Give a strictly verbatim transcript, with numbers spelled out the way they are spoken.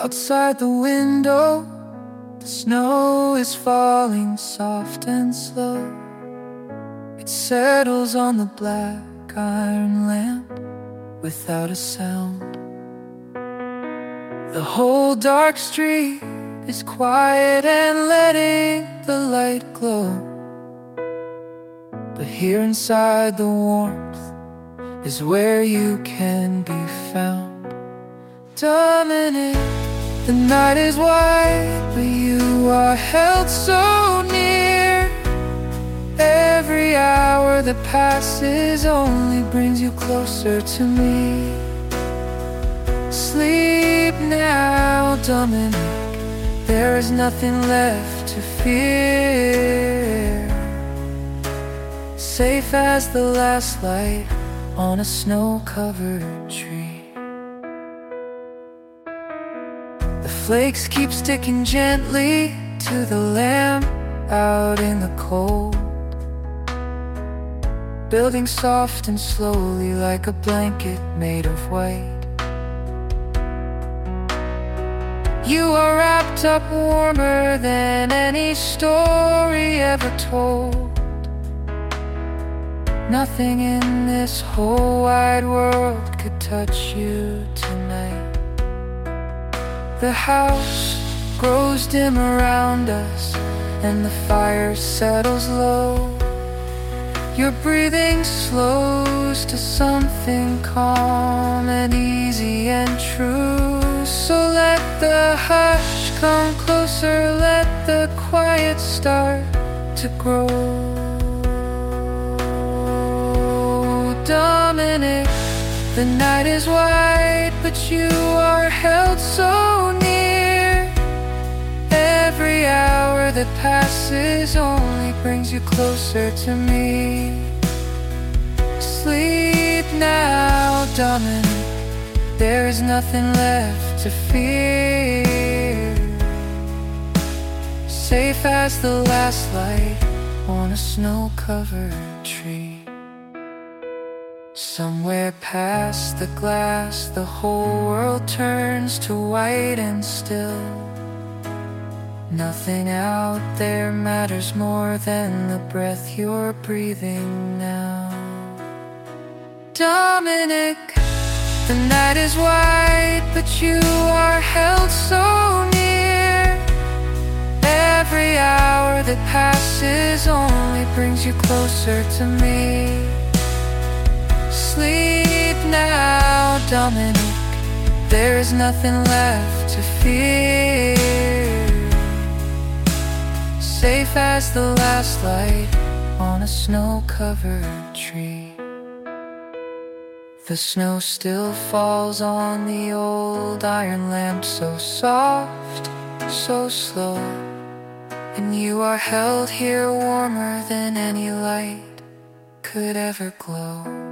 Outside the window, the snow is falling soft and slow. It settles on the black iron lamp without a sound. The whole dark street is quiet and letting the light glow. But here inside the warmth is where you can be found. Dominic, the night is white, but you are held so near. Every hour that passes only brings you closer to me. Sleep now, Dominic, there is nothing left to fear. Safe as the last light on a snow-covered tree. The flakes keep sticking gently to the lamp out in the cold, building soft and slowly like a blanket made of white. You are wrapped up warmer than any story ever told. Nothing in this whole wide world could touch you tonight. The house grows dim around us and the fire settles low. Your breathing slows to something calm and easy and true. So let the hush come closer, let the quiet start to grow. Dominic, the night is white, but you are held so near. Every hour that passes only brings you closer to me. Sleep now, Dominic, there is nothing left to fear. Safe as the last light on a snow-covered tree. Somewhere past the glass, the whole world turns to white and still. Nothing out there matters more than the breath you're breathing now. Dominic, the night is white, but you are held so near. Every hour that passes only brings you closer to me. Sleep now, Dominic, there is nothing left to fear. Safe as the last light on a snow-covered tree. The snow still falls on the old iron lamp, so soft, so slow. And you are held here warmer than any light could ever glow.